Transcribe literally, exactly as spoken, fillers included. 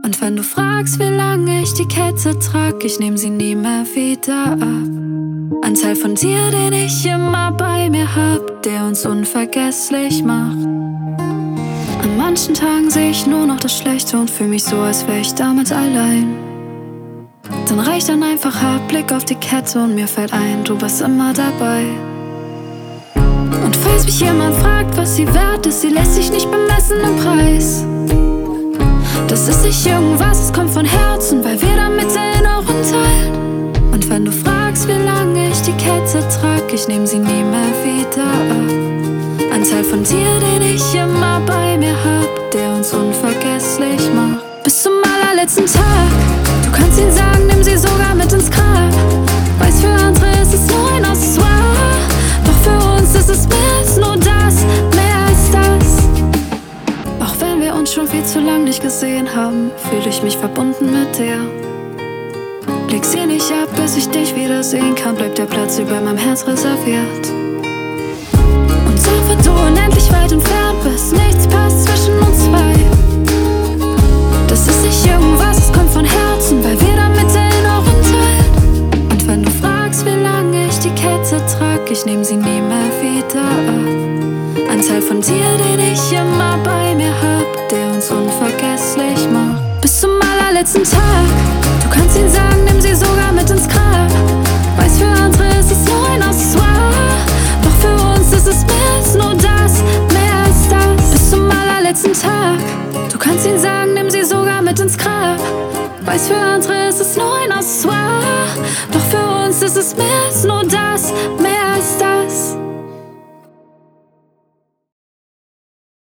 Und wenn du fragst, wie lange ich die Kette trag, ich nehm sie nie mehr wieder ab. Ein Teil von dir, den ich immer bei mir hab, der uns unvergesslich macht. An manchen Tagen seh ich nur noch das Schlechte und fühl mich so, als wär ich damit allein. Dann reicht ein einfacher Blick auf die Kette und mir fällt ein, du bist immer dabei. Und falls mich jemand fragt, was sie wert ist, sie lässt sich nicht bemessen im Preis. Das ist nicht irgendwas, es kommt von Herzen, weil wir damit Erinnerungen teilen. Und wenn du fragst, wie lange ich die Kette trag, ich nehm sie nie mehr wieder ab. Ein Teil von dir, den ich immer bei mir hab, der uns unvergesslich macht. Bis zum allerletzten Tag, du kannst ihn sagen, nimm sie sogar mit ins Grab. Weiß, für andere ist es nur ein Accessoire, doch für uns ist es mehr als nur das, mehr als das. Auch wenn wir uns schon viel zu lang nicht gesehen haben, fühle ich mich verbunden mit dir. Leg sie nicht ab, bis ich dich wiedersehen kann, bleibt der Platz über meinem Herz reserviert. Und auch wenn du unendlich weit entfernt bist, nichts passt zwischen uns zwei. Das ist nicht irgendwas, es kommt von Herzen, weil wir damit Erinnerungen teilen. Und wenn du fragst, wie lange ich die Kette trag, ich nehm sie nie mehr wieder ab. Ein Teil von dir, den ich immer bei mir hab, der uns unvergesslich macht. Bis zum allerletzten Tag, du kannst ihn sagen, nimm sie sogar mit ins Grab. Weiß, für andere ist es nur ein Accessoire, doch für uns ist es mehr als nur das, mehr als das. Bis zum allerletzten Tag, du kannst ihn sagen, nimm sie sogar mit ins Grab. Weiß, für andere ist es nur ein Accessoire, doch für uns ist es mehr als nur